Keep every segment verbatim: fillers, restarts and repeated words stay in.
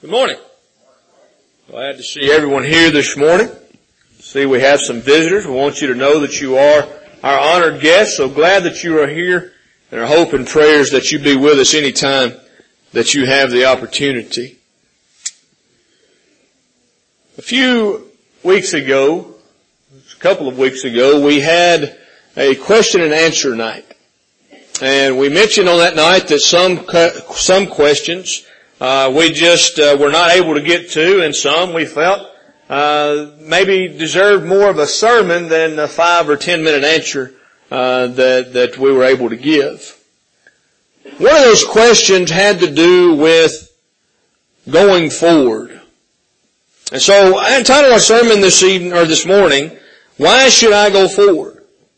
Good morning. Glad to see everyone here this morning. See, we have some visitors. We want you to know that you are our honored guests. So glad that you are here, and our hope and prayers that you be with us anytime that you have the opportunity. A few weeks ago, a couple of weeks ago, we had a question and answer night. And we mentioned on that night that some some questions uh we just uh, were not able to get to, and some we felt uh maybe deserved more of a sermon than a five or ten minute answer uh that that we were able to give. One of those questions had to do with going forward. And so I entitled our sermon this evening or this morning, "Why Should I Go Forward?"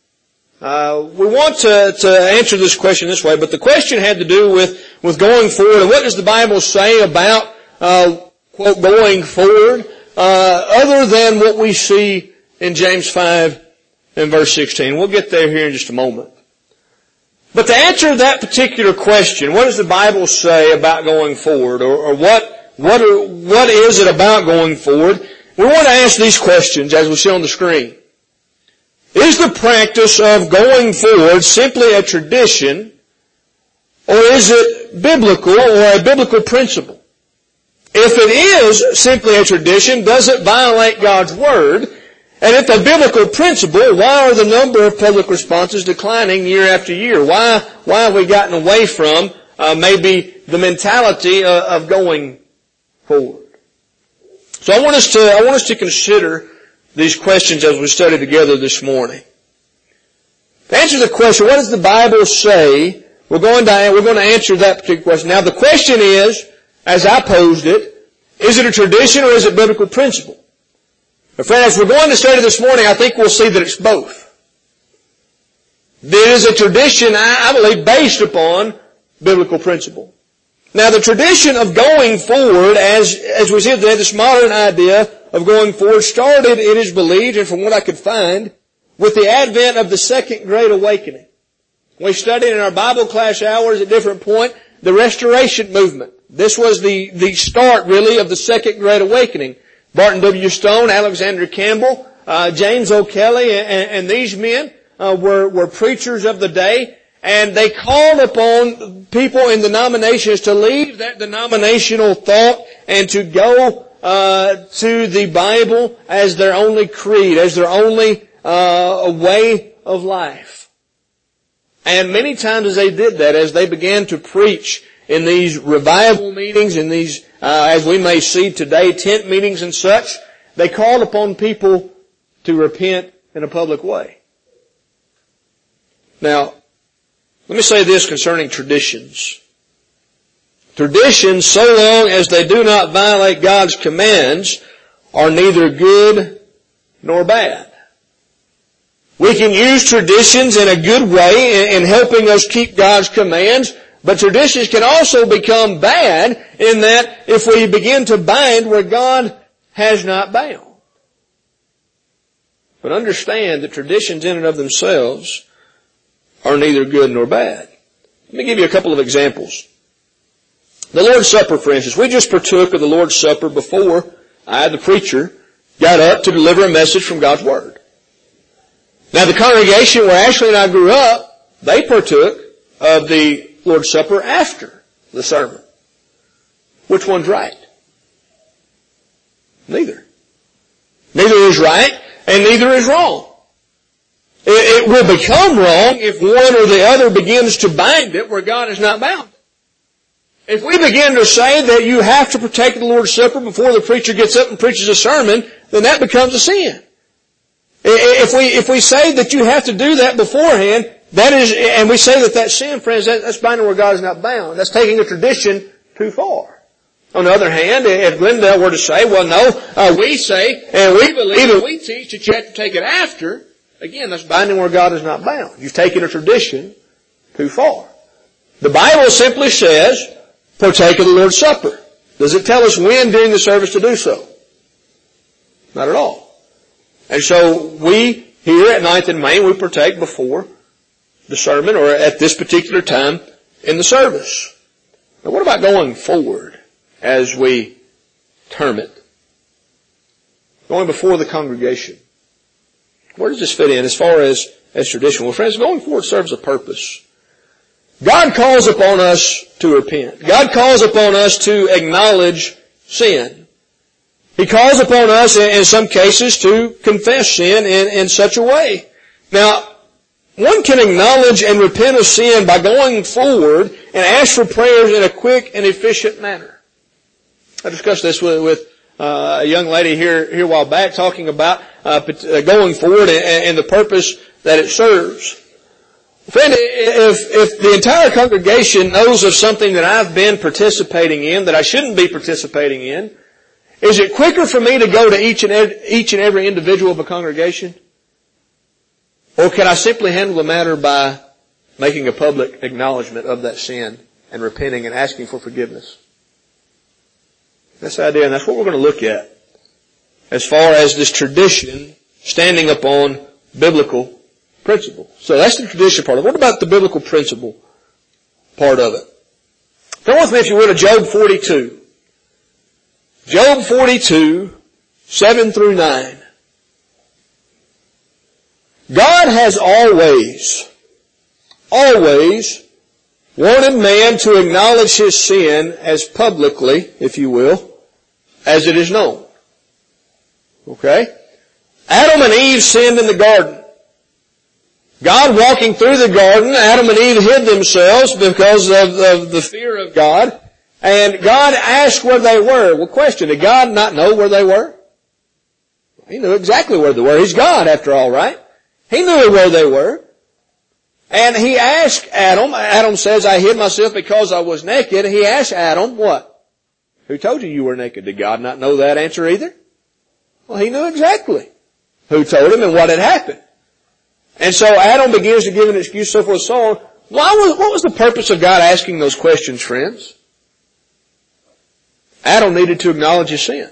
Uh, we want to, to answer this question this way, but the question had to do with, with going forward, and what does the Bible say about, uh, quote, going forward, uh, other than what we see in James five and verse sixteen. We'll get there here in just a moment. But to answer that particular question, what does the Bible say about going forward, or, or what, what, are, what is it about going forward? We want to ask these questions as we see on the screen. Is the practice of going forward simply a tradition, or is it biblical or a biblical principle? If it is simply a tradition, does it violate God's Word? And if a biblical principle, why are the number of public responses declining year after year? Why, why have we gotten away from uh, maybe the mentality uh, of going forward? So I want us to, I want us to consider these questions as we study together this morning. To answer the question, what does the Bible say? We're going to, we're going to answer that particular question. Now the question is, as I posed it, is it a tradition or is it biblical principle? But friend, as we're going to study this morning, I think we'll see that it's both. There is a tradition, I believe, based upon biblical principle. Now the tradition of going forward, as, as we see today, this modern idea of going forward started, it is believed, and from what I could find, with the advent of the Second Great Awakening. We studied in our Bible class hours at different point the Restoration Movement. This was the, the start, really, of the Second Great Awakening. Barton W. Stone, Alexander Campbell, uh, James O'Kelly, and, and these men uh, were, were preachers of the day, and they called upon people in denominations to leave that denominational thought and to go Uh, to the Bible as their only creed, as their only uh, way of life. And many times as they did that, as they began to preach in these revival meetings, in these, uh, as we may see today, tent meetings and such, they called upon people to repent in a public way. Now, let me say this concerning traditions. Traditions, so long as they do not violate God's commands, are neither good nor bad. We can use traditions in a good way in helping us keep God's commands, but traditions can also become bad in that if we begin to bind where God has not bound. But understand that traditions in and of themselves are neither good nor bad. Let me give you a couple of examples. The Lord's Supper, for instance. We just partook of the Lord's Supper before I, the preacher, got up to deliver a message from God's Word. Now the congregation where Ashley and I grew up, they partook of the Lord's Supper after the sermon. Which one's right? Neither. Neither is right and neither is wrong. It, it will become wrong if one or the other begins to bind it where God is not bound. If we begin to say that you have to partake of the Lord's Supper before the preacher gets up and preaches a sermon, then that becomes a sin. If we, if we say that you have to do that beforehand, that is, and we say that that's sin, friends, that, that's binding where God is not bound. That's taking a tradition too far. On the other hand, if Glendale were to say, well, no, uh, we say, and we believe and we teach that you have to take it after, again, that's binding where God is not bound. You've taken a tradition too far. The Bible simply says, partake of the Lord's Supper. Does it tell us when during the service to do so? Not at all. And so we, here at Ninth and Main, we partake before the sermon or at this particular time in the service. Now what about going forward as we hermit, going before the congregation. Where does this fit in as far as, as tradition? Well, friends, going forward serves a purpose. God calls upon us to repent. God calls upon us to acknowledge sin. He calls upon us in some cases to confess sin in, in such a way. Now, one can acknowledge and repent of sin by going forward and ask for prayers in a quick and efficient manner. I discussed this with, with uh, a young lady here, here a while back, talking about uh, going forward and, and the purpose that it serves. Friend, if, if the entire congregation knows of something that I've been participating in that I shouldn't be participating in, is it quicker for me to go to each and every, each and every individual of a congregation? Or can I simply handle the matter by making a public acknowledgement of that sin and repenting and asking for forgiveness? That's the idea, and that's what we're going to look at as far as this tradition standing upon biblical principle. So that's the tradition part of it. What about the biblical principle part of it? Come with me, if you will, to Job forty-two. Job forty-two, seven through nine. God has always, always wanted man to acknowledge his sin as publicly, if you will, as it is known. Okay? Adam and Eve sinned in the garden. God walking through the garden, Adam and Eve hid themselves because of, of the fear of God. And God asked where they were. Well, question, did God not know where they were? He knew exactly where they were. He's God after all, right? He knew where they were. And he asked Adam, Adam says, I hid myself because I was naked. He asked Adam, what? Who told you you were naked? Did God not know that answer either? Well, he knew exactly who told him and what had happened. And so Adam begins to give an excuse, so forth, so on. Why was, what was the purpose of God asking those questions, friends? Adam needed to acknowledge his sin.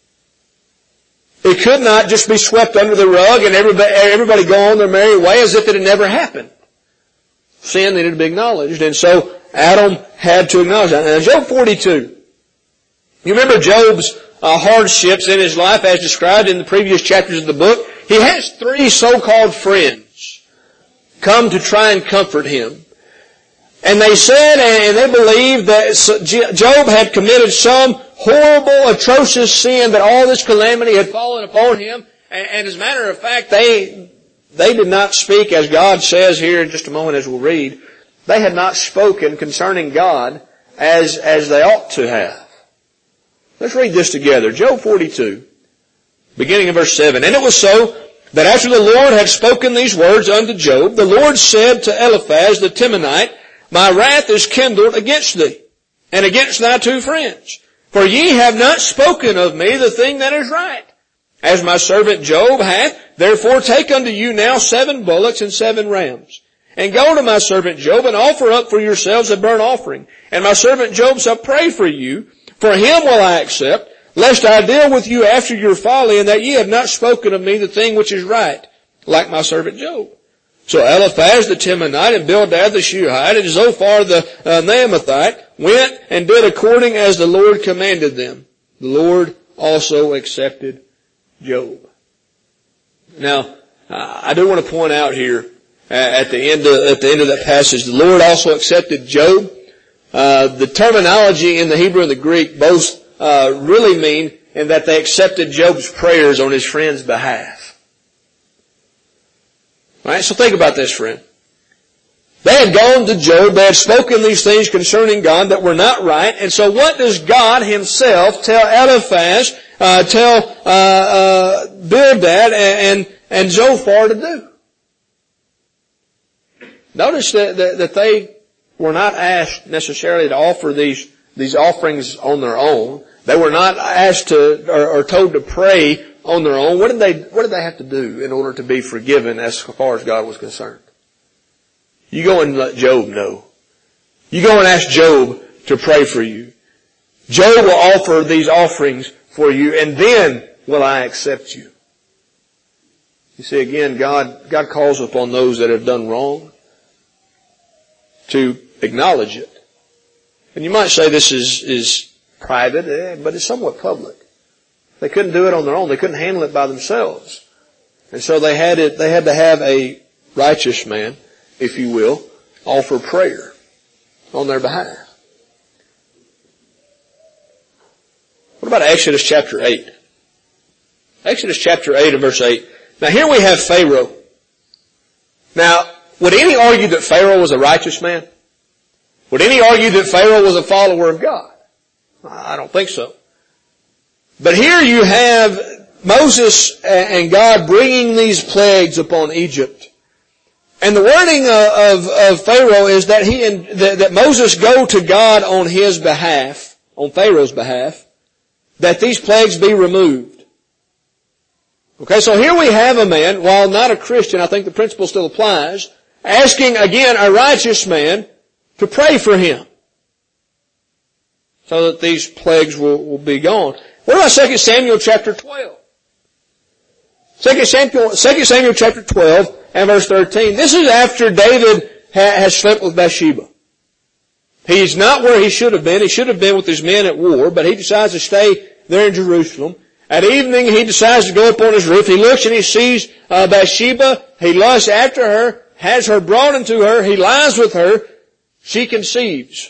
It could not just be swept under the rug and everybody, everybody go on their merry way as if it had never happened. Sin needed to be acknowledged, and so Adam had to acknowledge that. Now, Job forty-two. You remember Job's uh, hardships in his life as described in the previous chapters of the book? He has three so-called friends come to try and comfort him. And they said and they believed that Job had committed some horrible, atrocious sin, that all this calamity had fallen upon him. And, and as a matter of fact, they they did not speak, as God says here in just a moment as we'll read, they had not spoken concerning God as, as they ought to have. Let's read this together. Job forty-two, beginning in verse seven. And it was so that after the Lord had spoken these words unto Job, the Lord said to Eliphaz the Temanite, My wrath is kindled against thee, and against thy two friends. For ye have not spoken of me the thing that is right, as my servant Job hath. Therefore take unto you now seven bullocks and seven rams, and go to my servant Job, and offer up for yourselves a burnt offering. And my servant Job shall pray for you. For him will I accept, lest I deal with you after your folly, and that ye have not spoken of me the thing which is right, like my servant Job. So Eliphaz the Temanite, and Bildad the Shuhite, and Zophar the uh, Naamathite went and did according as the Lord commanded them. The Lord also accepted Job. Now, I do want to point out here uh, at the end of, at the end of that passage, the Lord also accepted Job. Uh, the terminology in the Hebrew and the Greek both uh, really mean in that they accepted Job's prayers on his friend's behalf. All right, so think about this, friend. They had gone to Job, they had spoken these things concerning God that were not right, and so what does God himself tell Eliphaz, uh, tell uh, uh, Bildad and, and, and Zophar to do? Notice that, that, that they were not asked necessarily to offer these, these offerings on their own. They were not asked to, or, or told to pray on their own. What did they, what did they have to do in order to be forgiven as far as God was concerned? You go and let Job know. You go and ask Job to pray for you. Job will offer these offerings for you, and then will I accept you. You see, again, God, God calls upon those that have done wrong to acknowledge it. And you might say this is, is private, eh, but it's somewhat public. They couldn't do it on their own. They couldn't handle it by themselves. And so they had it, they had to have a righteous man, if you will, offer prayer on their behalf. What about Exodus chapter eight? Exodus chapter eight and verse eight. Now here we have Pharaoh. Now, would any argue that Pharaoh was a righteous man? Would any argue that Pharaoh was a follower of God? I don't think so. But here you have Moses and God bringing these plagues upon Egypt. And the wording of, of Pharaoh is that he and, that, that Moses go to God on his behalf, on Pharaoh's behalf, that these plagues be removed. Okay, so here we have a man, while not a Christian, I think the principle still applies, asking again a righteous man to pray for him so that these plagues will, will be gone. What about Second Samuel chapter twelve? Second Samuel, Second Samuel chapter twelve and verse thirteen. This is after David ha, has slept with Bathsheba. He's not where he should have been. He should have been with his men at war, but he decides to stay there in Jerusalem. At evening, he decides to go up on his roof. He looks and he sees uh, Bathsheba. He lusts after her, has her brought unto her. He lies with her. She conceives.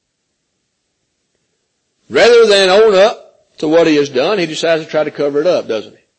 Rather than own up to what he has done, he decides to try to cover it up, doesn't he?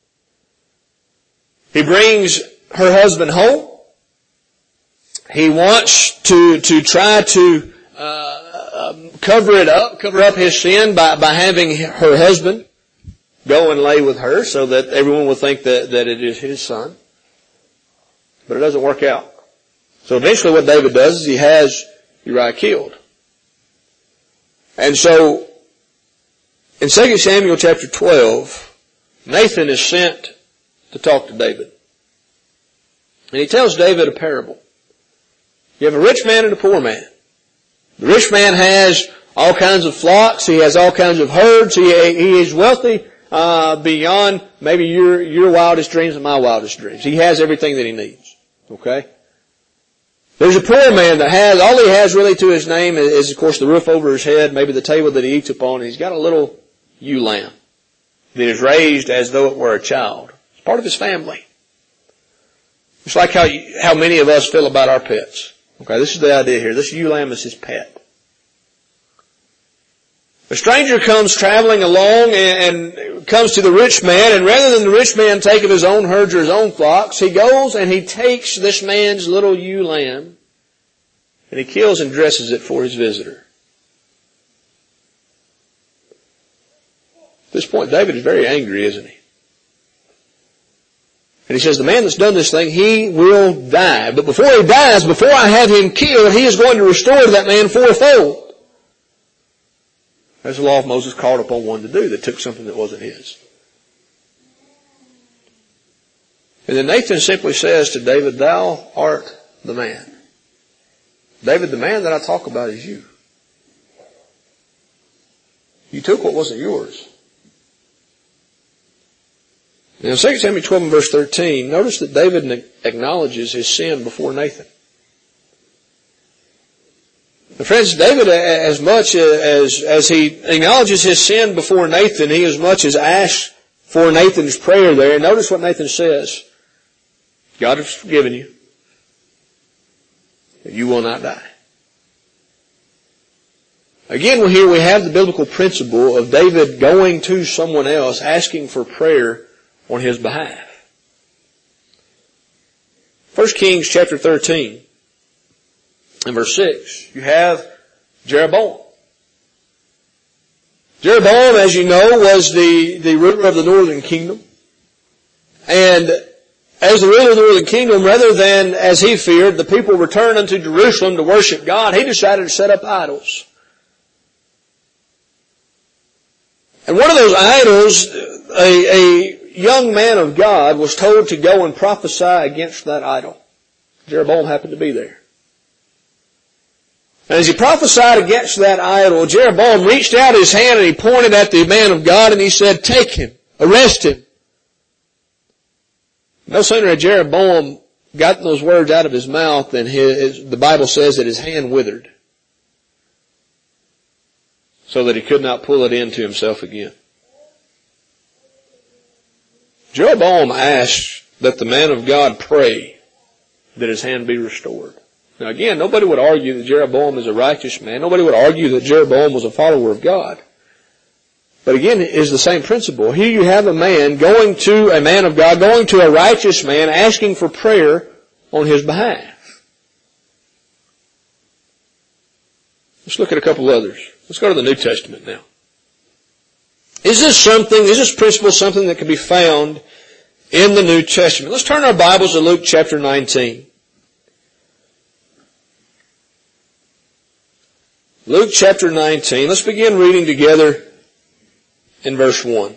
He brings her husband home. He wants to, to try to, uh, um, cover it up, cover up his sin by, by having her husband go and lay with her so that everyone will think that, that it is his son. But it doesn't work out. So eventually what David does is he has Uriah killed. And so, in Second Samuel chapter twelve, Nathan is sent to talk to David. And he tells David a parable. You have a rich man and a poor man. The rich man has all kinds of flocks. He has all kinds of herds. He, he is wealthy uh, beyond maybe your, your wildest dreams and my wildest dreams. He has everything that he needs. Okay? There's a poor man that has, all he has really to his name is, is of course the roof over his head, maybe the table that he eats upon, and he's got a little ewe lamb that is raised as though it were a child. It's part of his family. It's like how you, how many of us feel about our pets. Okay, this is the idea here. This ewe lamb is his pet. A stranger comes traveling along and, and comes to the rich man, and rather than the rich man take of his own herds or his own flocks, he goes and he takes this man's little ewe lamb and he kills and dresses it for his visitor. At this point, David is very angry, isn't he? And he says, the man that's done this thing, he will die. But before he dies, before I have him killed, he is going to restore that man fourfold. As the law of Moses called upon one to do that took something that wasn't his. And then Nathan simply says to David, thou art the man. David, the man that I talk about is you. You took what wasn't yours. Now in Second Samuel twelve and verse thirteen, notice that David acknowledges his sin before Nathan. Now friends, David, as much as, as he acknowledges his sin before Nathan, he as much as asks for Nathan's prayer there. Notice what Nathan says. God has forgiven you. You will not die. Again, here we have the biblical principle of David going to someone else, asking for prayer on his behalf. First Kings chapter thirteen. In verse six, you have Jeroboam. Jeroboam, as you know, was the, the ruler of the northern kingdom. And as the ruler of the northern kingdom, rather than, as he feared, the people return unto Jerusalem to worship God, he decided to set up idols. And one of those idols, a, a young man of God was told to go and prophesy against that idol. Jeroboam happened to be there. And as he prophesied against that idol, Jeroboam reached out his hand and he pointed at the man of God and he said, take him, arrest him. No sooner had Jeroboam gotten those words out of his mouth than his, the Bible says that his hand withered, so that he could not pull it into himself again. Jeroboam asked that the man of God pray that his hand be restored. Now again, nobody would argue that Jeroboam is a righteous man. Nobody would argue that Jeroboam was a follower of God. But again, it is the same principle. Here you have a man going to a man of God, going to a righteous man, asking for prayer on his behalf. Let's look at a couple others. Let's go to the New Testament now. Is this something, is this principle something that can be found in the New Testament? Let's turn our Bibles to Luke chapter nineteen. Luke chapter nineteen. Let's begin reading together in verse one.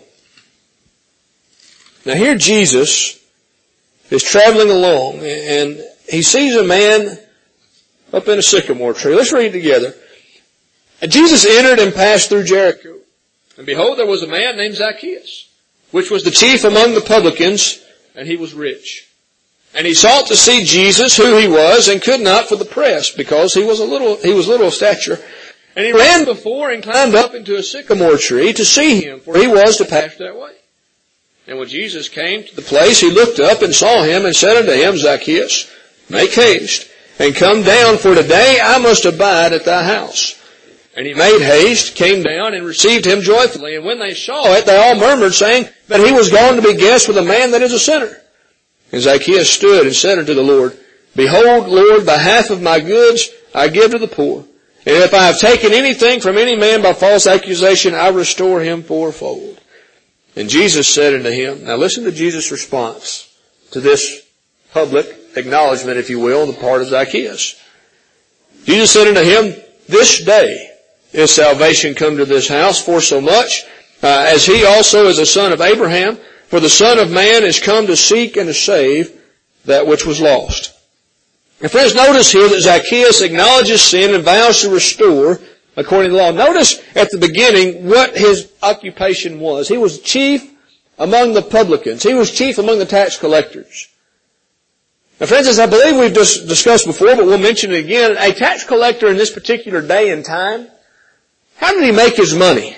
Now here Jesus is traveling along and he sees a man up in a sycamore tree. Let's read together. And Jesus entered and passed through Jericho. And behold, there was a man named Zacchaeus, which was the chief among the publicans, and he was rich. And he sought to see Jesus, who he was, and could not for the press, because he was a little, he was little of stature. And he ran before and climbed up into a sycamore tree to see him, for he was to pass that way. And when Jesus came to the place, he looked up and saw him and said unto him, Zacchaeus, make haste and come down, for today I must abide at thy house. And he made haste, came down, and received him joyfully. And when they saw it, they all murmured, saying that he was gone to be guest with a man that is a sinner. And Zacchaeus stood and said unto the Lord, Behold, Lord, the half of my goods I give to the poor. And if I have taken anything from any man by false accusation, I restore him fourfold. And Jesus said unto him, now listen to Jesus' response to this public acknowledgement, if you will, on the part of Zacchaeus. Jesus said unto him, This day is salvation come to this house, for so much uh, as he also is a son of Abraham. For the Son of Man is come to seek and to save that which was lost. And friends, notice here that Zacchaeus acknowledges sin and vows to restore according to the law. Notice at the beginning what his occupation was. He was chief among the publicans. He was chief among the tax collectors. Now friends, as I believe we've just discussed before, but we'll mention it again, a tax collector in this particular day and time, how did he make his money?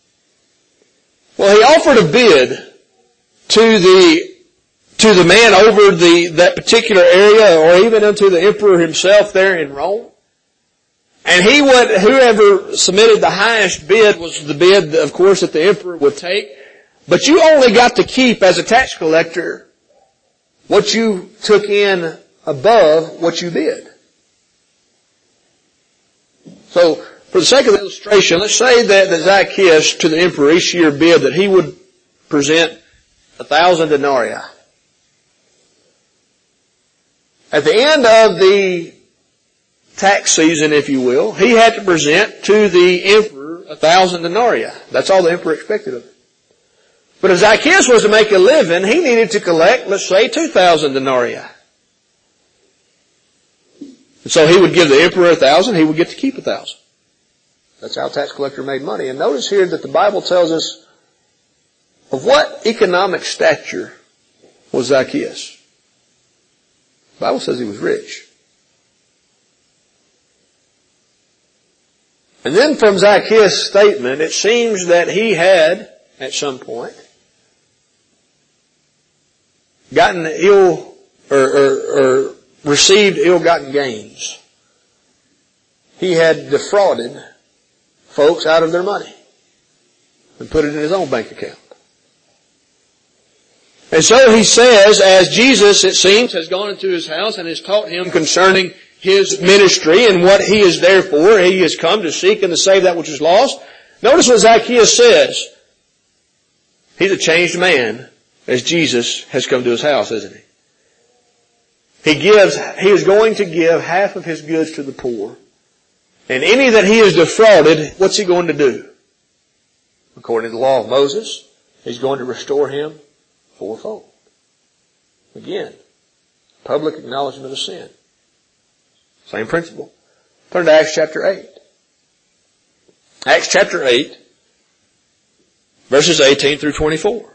Well, he offered a bid to the to the man over the that particular area, or even unto the emperor himself there in Rome. And he would, whoever submitted the highest bid was the bid, of course, that the emperor would take. But you only got to keep, as a tax collector, what you took in above what you bid. So, for the sake of the illustration, let's say that, that Zacchaeus to the emperor each year bid that he would present a thousand denarii. At the end of the tax season, if you will, he had to present to the emperor a thousand denarii. That's all the emperor expected of him. But if Zacchaeus was to make a living, he needed to collect, let's say, two thousand denarii. And so he would give the emperor a thousand, he would get to keep a thousand. That's how a tax collector made money. And notice here that the Bible tells us of what economic stature was Zacchaeus. The Bible says he was rich. And then from Zacchaeus' statement, it seems that he had, at some point, gotten ill, or, or, or received ill-gotten gains. He had defrauded folks out of their money and put it in his own bank account. And so he says, as Jesus, it seems, has gone into his house and has taught him concerning his ministry and what he is there for, he has come to seek and to save that which is lost. Notice what Zacchaeus says. He's a changed man as Jesus has come to his house, isn't he? He gives, he is going to give half of his goods to the poor. And any that he has defrauded, what's he going to do? According to the law of Moses, he's going to restore him fourfold. Again, public acknowledgement of sin. Same principle. Turn to Acts chapter eight. Acts chapter eight, verses eighteen through twenty-four.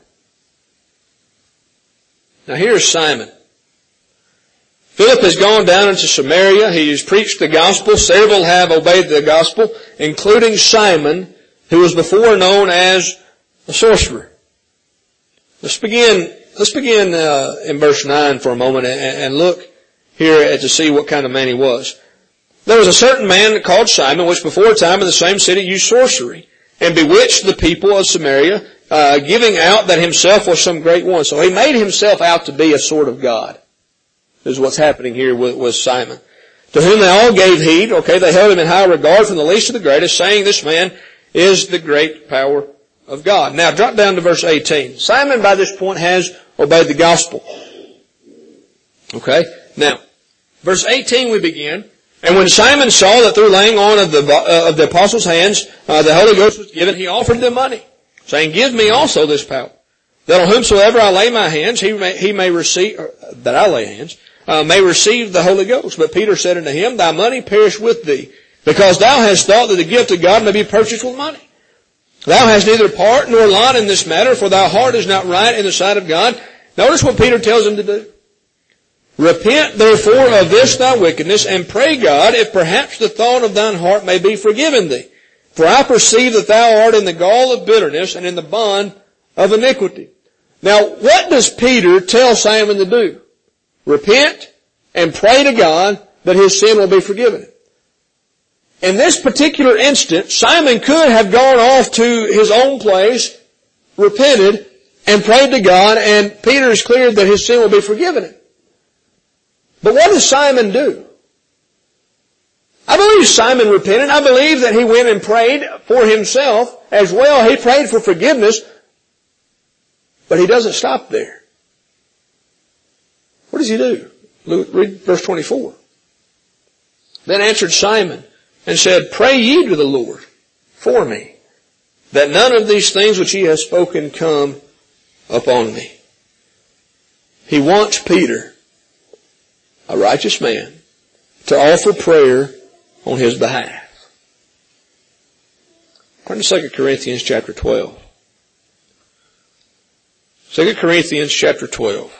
Now here's Simon. Philip has gone down into Samaria. He has preached the gospel. Several have obeyed the gospel, including Simon, who was before known as a sorcerer. Let's begin let's begin uh, in verse nine for a moment and, and look here to see what kind of man he was. There was a certain man called Simon, which before a time in the same city used sorcery, and bewitched the people of Samaria, uh, giving out that himself was some great one. So he made himself out to be a sort of God. This is what's happening here with, with Simon. To whom they all gave heed. Okay, they held him in high regard from the least to the greatest, saying this man is the great power of God. Now drop down to verse eighteen. Simon by this point has obeyed the gospel. Okay, now verse eighteen we begin. And when Simon saw that through laying on of the, uh, of the apostles' hands, uh, the Holy Ghost was given, he offered them money, saying, give me also this power, that on whomsoever I lay my hands, he may, he may receive, or, that I lay hands, uh, may receive the Holy Ghost. But Peter said unto him, thy money perish with thee, because thou hast thought that the gift of God may be purchased with money. Thou hast neither part nor lot in this matter, for thy heart is not right in the sight of God. Notice what Peter tells him to do. Repent therefore of this thy wickedness, and pray God, if perhaps the thought of thine heart may be forgiven thee. For I perceive that thou art in the gall of bitterness and in the bond of iniquity. Now, what does Peter tell Simon to do? Repent and pray to God that his sin will be forgiven. In this particular instance, Simon could have gone off to his own place, repented, and prayed to God, and Peter is clear that his sin will be forgiven him. But what does Simon do? I believe Simon repented. I believe that he went and prayed for himself as well. He prayed for forgiveness. But he doesn't stop there. What does he do? Read verse twenty-four. Then answered Simon and said, pray ye to the Lord for me, that none of these things which he has spoken come upon me. He wants Peter, a righteous man, to offer prayer on his behalf. Turn to Second Corinthians chapter twelve. Second Corinthians chapter twelve.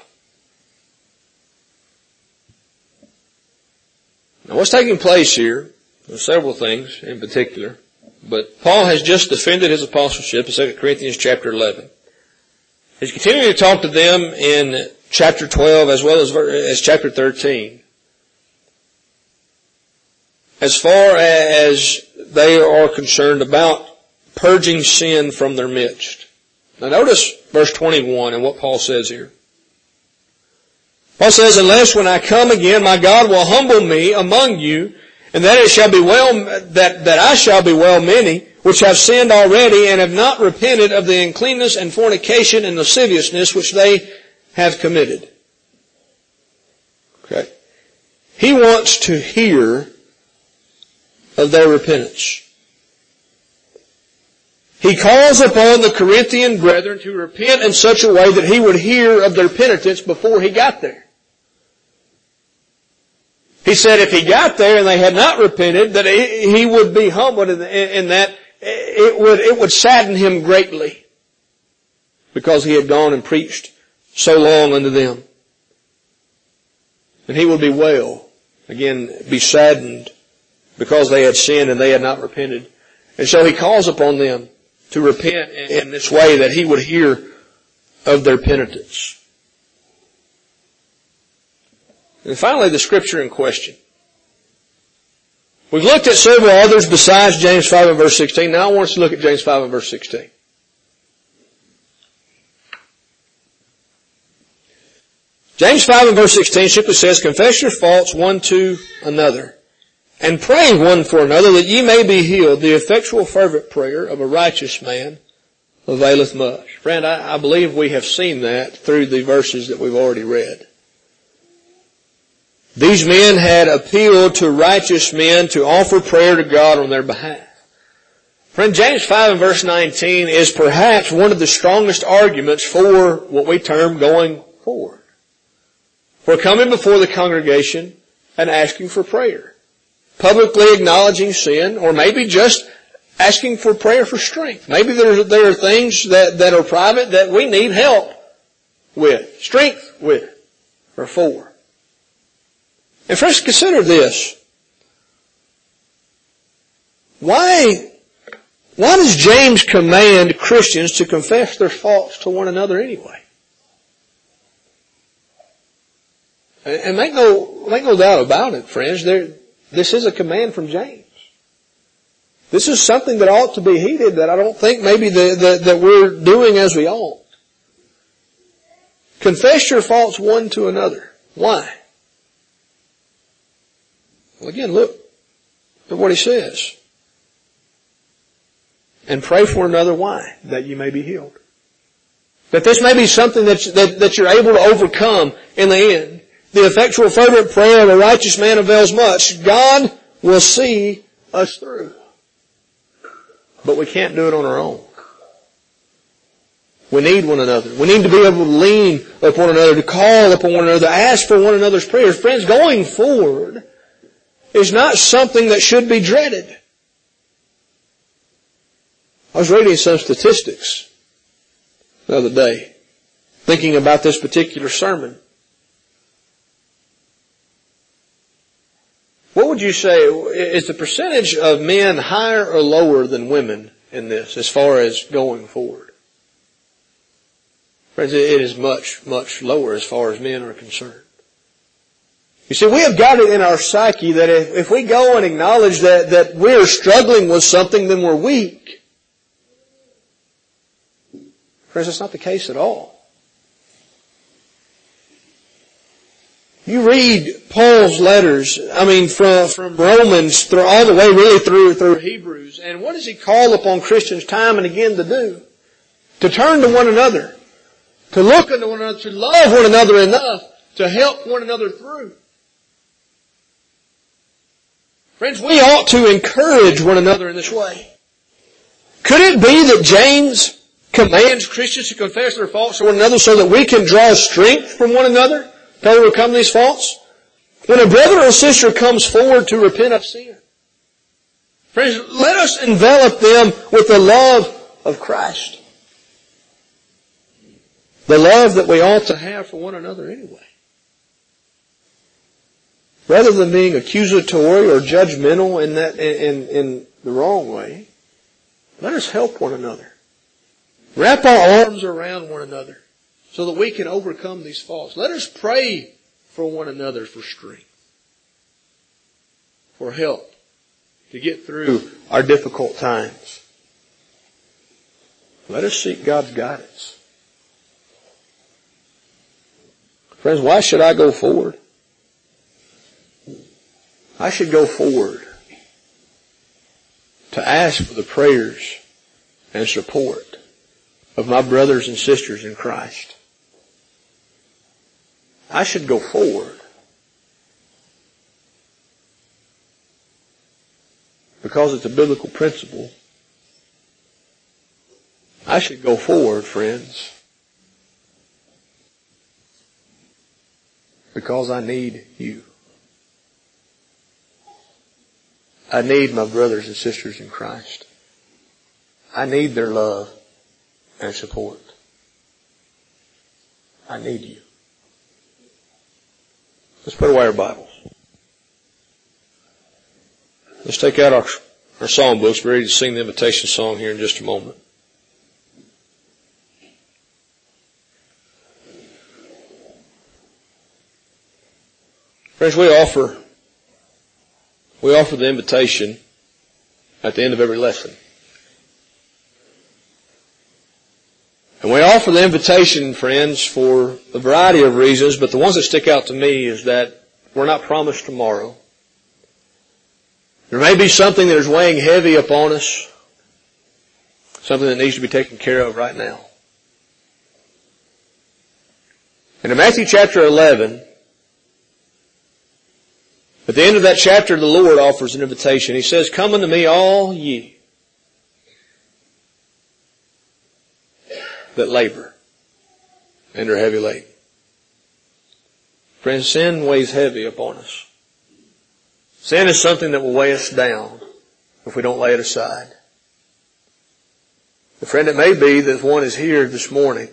Now what's taking place here, there's several things in particular, but Paul has just defended his apostleship in Second Corinthians chapter eleven. He's continuing to talk to them in chapter twelve as well as, as chapter thirteen. As far as they are concerned about purging sin from their midst. Now notice verse twenty-one and what Paul says here. Paul says, unless when I come again my God will humble me among you, and that it shall be well, that, that I shall be well many, which have sinned already and have not repented of the uncleanness and fornication and lasciviousness which they have committed. Okay. He wants to hear of their repentance. He calls upon the Corinthian brethren to repent in such a way that he would hear of their penitence before he got there. He said if he got there and they had not repented, that he would be humbled in that it would, it would sadden him greatly because he had gone and preached so long unto them. And he would bewail, again, be saddened because they had sinned and they had not repented. And so he calls upon them to repent in this way that he would hear of their penitence. And finally, the scripture in question. We've looked at several others besides James five and verse sixteen. Now I want us to look at James five and verse sixteen. James five and verse sixteen simply says, confess your faults one to another, and pray one for another that ye may be healed. The effectual fervent prayer of a righteous man availeth much. Friend, I, I believe we have seen that through the verses that we've already read. These men had appealed to righteous men to offer prayer to God on their behalf. Friend, James five and verse nineteen is perhaps one of the strongest arguments for what we term going forward. For coming before the congregation and asking for prayer. Publicly acknowledging sin, or maybe just asking for prayer for strength. Maybe there, there are things that, that are private that we need help with, strength with, or for. And first consider this. Why, why does James command Christians to confess their faults to one another anyway? And make no, make no doubt about it, friends, there, this is a command from James. This is something that ought to be heeded that I don't think maybe the, the, that we're doing as we ought. Confess your faults one to another. Why? Well, again, look at what he says. And pray for another. Why? That you may be healed. That this may be something that, that, that you're able to overcome in the end. The effectual fervent prayer of a righteous man avails much. God will see us through. But we can't do it on our own. We need one another. We need to be able to lean upon one another, to call upon one another, to ask for one another's prayers. Friends, going forward is not something that should be dreaded. I was reading some statistics the other day, thinking about this particular sermon. What would you say, is the percentage of men higher or lower than women in this as far as going forward? Friends, it is much, much lower as far as men are concerned. You see, we have got it in our psyche that if, if we go and acknowledge that, that we're struggling with something, then we're weak. Friends, that's not the case at all. You read Paul's letters, I mean, from, from Romans through all the way really through, through Hebrews. And what does he call upon Christians time and again to do? To turn to one another. To look unto one another. To love one another enough to help one another through. Friends, we ought to encourage one another in this way. Could it be that James commands Christians to confess their faults to one another so that we can draw strength from one another to overcome these faults? When a brother or sister comes forward to repent of sin, friends, let us envelop them with the love of Christ. The love that we ought to have for one another anyway. Rather than being accusatory or judgmental in that, in, in, in the wrong way, let us help one another. Wrap our arms around one another so that we can overcome these faults. Let us pray for one another for strength, for help to get through our difficult times. Let us seek God's guidance. Friends, why should I go forward? I should go forward to ask for the prayers and support of my brothers and sisters in Christ. I should go forward because it's a biblical principle. I should go forward, friends, because I need you. I need my brothers and sisters in Christ. I need their love and support. I need you. Let's put away our Bibles. Let's take out our, our song books. We're ready to sing the invitation song here in just a moment. Friends, we offer, we offer the invitation at the end of every lesson. And we offer the invitation, friends, for a variety of reasons, but the ones that stick out to me is that we're not promised tomorrow. There may be something that is weighing heavy upon us, something that needs to be taken care of right now. And in Matthew chapter eleven, at the end of that chapter, the Lord offers an invitation. He says, "Come unto me, all ye that labor and are heavy laden." Friends, sin weighs heavy upon us. Sin is something that will weigh us down if we don't lay it aside. But friend, it may be that one is here this morning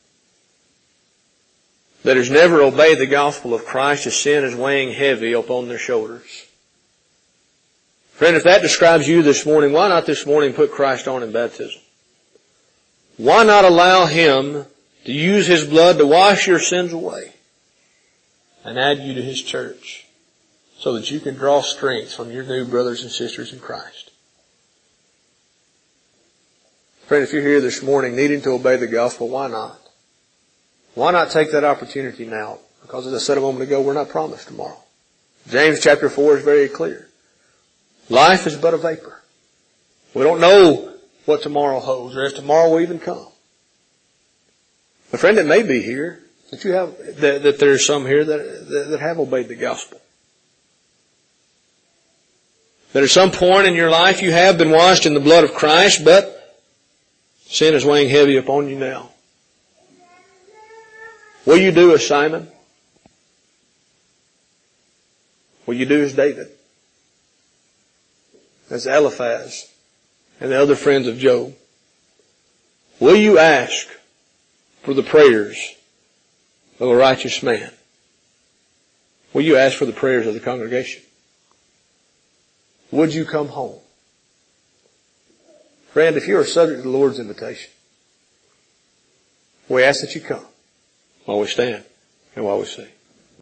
that has never obeyed the gospel of Christ, as sin is weighing heavy upon their shoulders. Friend, if that describes you this morning, why not this morning put Christ on in baptism? Why not allow Him to use His blood to wash your sins away and add you to His church so that you can draw strength from your new brothers and sisters in Christ. Friend, if you're here this morning needing to obey the gospel, why not? Why not take that opportunity now? Because as I said a moment ago, we're not promised tomorrow. James chapter four is very clear. Life is but a vapor. We don't know what tomorrow holds or if tomorrow will even come. But friend, it may be here that you have, that, that there are some here that, that, that have obeyed the gospel. That at some point in your life you have been washed in the blood of Christ, but sin is weighing heavy upon you now. Will you do as Simon? Will you do as David? As Eliphaz and the other friends of Job? Will you ask for the prayers of a righteous man? Will you ask for the prayers of the congregation? Would you come home? Friend, if you are subject to the Lord's invitation, we ask that you come while we stand and while we sing.